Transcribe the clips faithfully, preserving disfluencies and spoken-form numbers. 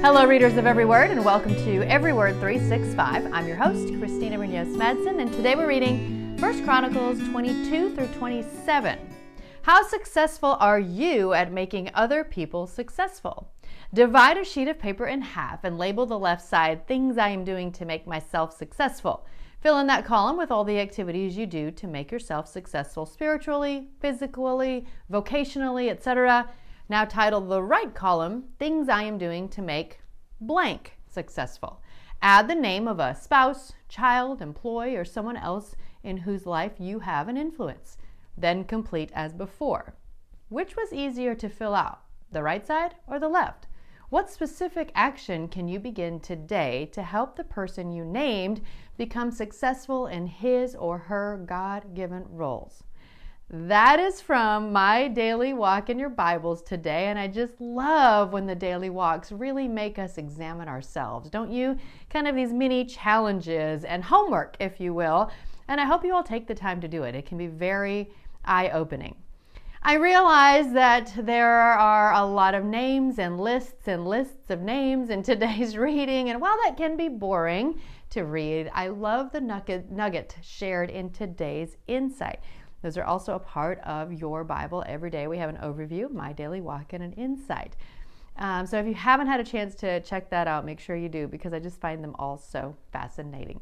Hello, readers of Every Word, and welcome to Every Word three sixty-five. I'm your host, Christina Munoz-Madsen, and today we're reading First Chronicles twenty-two through twenty-seven. How successful are you at making other people successful? Divide a sheet of paper in half and label the left side, things I am doing to make myself successful. Fill in that column with all the activities you do to make yourself successful spiritually, physically, vocationally, et cetera. Now title the right column, Things I Am Doing to Make blank successful. Add the name of a spouse, child, employee, or someone else in whose life you have an influence. Then complete as before. Which was easier to fill out, the right side or the left? What specific action can you begin today to help the person you named become successful in his or her God-given roles? That is from my daily walk in your Bibles today, and I just love when the daily walks really make us examine ourselves, don't you? Kind of these mini challenges and homework, if you will, and I hope you all take the time to do it. It can be very eye-opening. I realize that there are a lot of names and lists and lists of names in today's reading, and while that can be boring to read, I love the nugget, nugget shared in today's insight. Those are also a part of your Bible. Every day we have an overview, my daily walk, and an insight. Um, so if you haven't had a chance to check that out, make sure you do, because I just find them all so fascinating.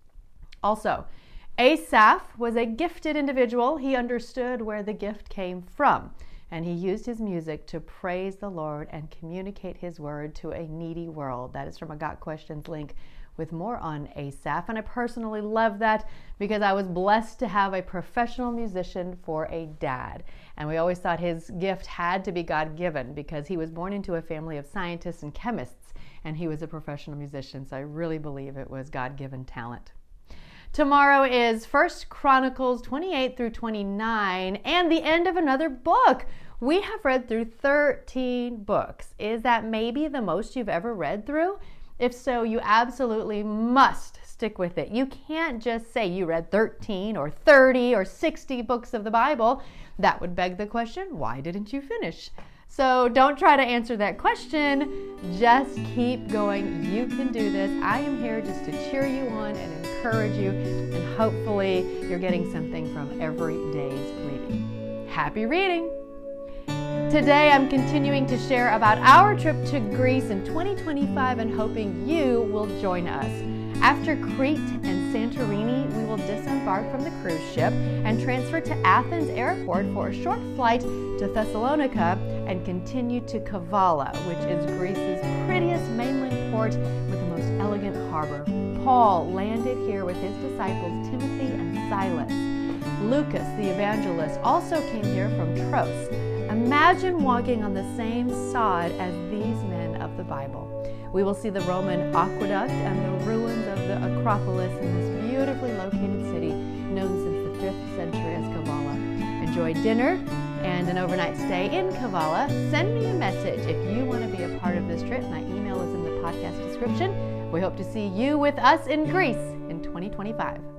Also, Asaph was a gifted individual. He understood where the gift came from, and he used his music to praise the Lord and communicate his word to a needy world. That is from a Got Questions link with more on Asaph, and I personally love that because I was blessed to have a professional musician for a dad, and we always thought his gift had to be God-given because he was born into a family of scientists and chemists, and he was a professional musician, so I really believe it was God-given talent. Tomorrow is First Chronicles twenty-eight through twenty-nine and the end of another book. We have read through thirteen books. Is that maybe the most you've ever read through? If so, you absolutely must stick with it. You can't just say you read thirteen or thirty or sixty books of the Bible. That would beg the question, why didn't you finish? So don't try to answer that question. Just keep going. You can do this. I am here just to cheer you on and encourage you, and hopefully you're getting something from every day's reading. Happy reading! Today I'm continuing to share about our trip to Greece in twenty twenty-five and hoping you will join us. After Crete and Santorini, we will disembark from the cruise ship and transfer to Athens Airport for a short flight to Thessalonica and continue to Kavala, which is Greece's prettiest mainland port with the most elegant harbor. Paul landed here with his disciples Timothy and Silas. Lucas, the evangelist, also came here from Troas. Imagine walking on the same sod as these men of the Bible. We will see the Roman aqueduct and the ruins of the Acropolis in this beautifully located city known since the fifth century as Kavala. Enjoy dinner and an overnight stay in Kavala. Send me a message if you want to be a part of this trip. My email is in the podcast description. We hope to see you with us in Greece in twenty twenty-five.